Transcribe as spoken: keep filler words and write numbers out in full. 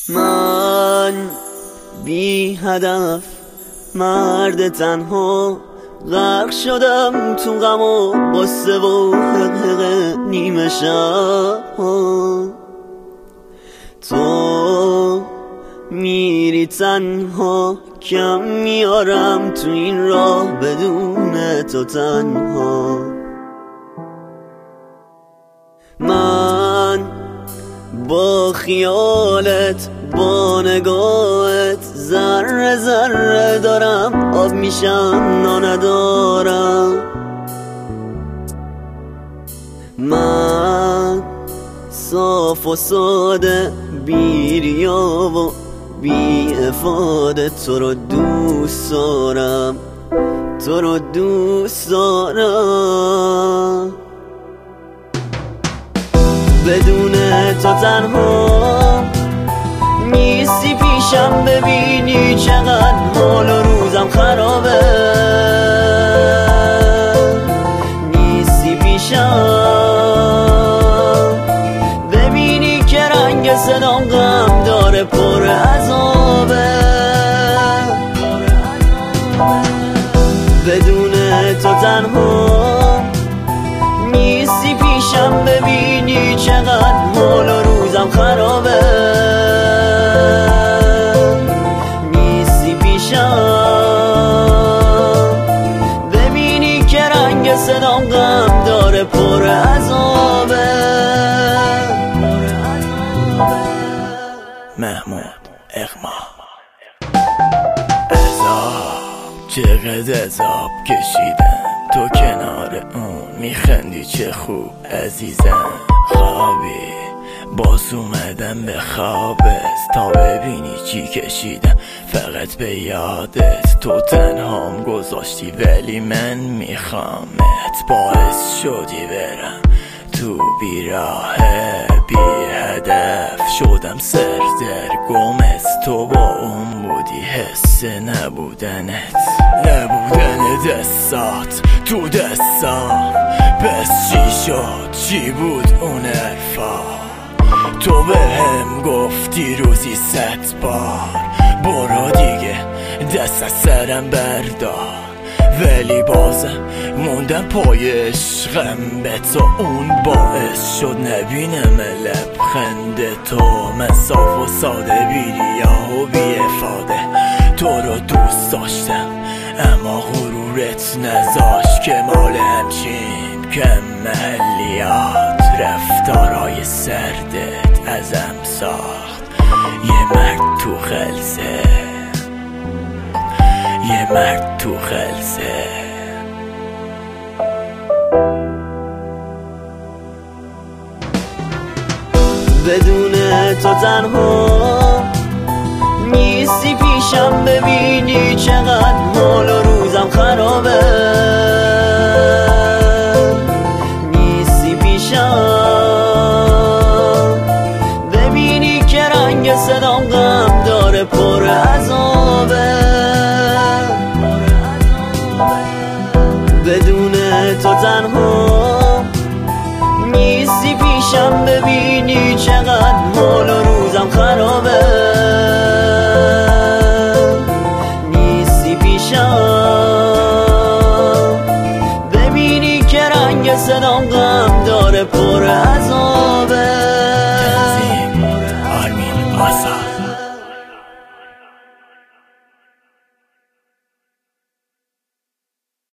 من بی هدف مرد تنها غرق شدم تو غم و غصه و حقیقه نیمه شب. تو میری تنها کم میارم تو این راه بدون تو تنها. من با خیالت با نگاهت ذره ذره دارم آب میشم ندارم. من صاف و ساده بی ریا و بی افاده تو رو دوست دارم، تو رو دوست دارم. بدون تو تنها نیستی پیشم، ببینی چقدر حال و روزم خرابه. نیستی پیشم ببینی که رنگ صدام غم داره پر عذابه. بدون تو تنها نیستی پیشم، ببینی چقدر حال و روزم خرابه. نیستی پیشم ببینی که رنگ صدام غم داره پر عذابه. محمود اغما عذاب، چقدر عذاب کشیدم تو کنار اون، میخندی چه خوب عزیزم. خوابی باز اومدم به خوابت تا ببینی چی کشیدم فقط به یادت. تو تنهام گذاشتی ولی من میخوامت، باعث شدی برم تو بیراه بی هدف. شدم سردرگم از تو با اون بودی، حس نبودنت نبودن دستات تو دستام. پس چی شد چی بود اون حرفا؟ تو به هم گفتی روزی ست بار برو دیگه دست از سرم بردار، ولی بازم موندم پای عشقم به تو. اون باعث شد نبینم لبخند تو. من صاف و ساده بی ریا و بی افاده تو رو دوست داشتم، اما غرورت نذاشت که مال همچین کم محلیات رفتارای سردت ازم ساخت. یه مرد تو خلصه، یه مرد تو خلصه. بدون تو تنها نیستی پیشم، ببینی چقدر حال و روزم خرابه. نیستی پیشم ببینی که رنگ صدام غم داره پر عذابه. بدون تو تنها نیستی پیشم، ببینی چقدر حال و روزم خرابه. نیستی پیشم ببینی که رنگ صدام غم داره پر عذابه. تنظیم آرمین آسا.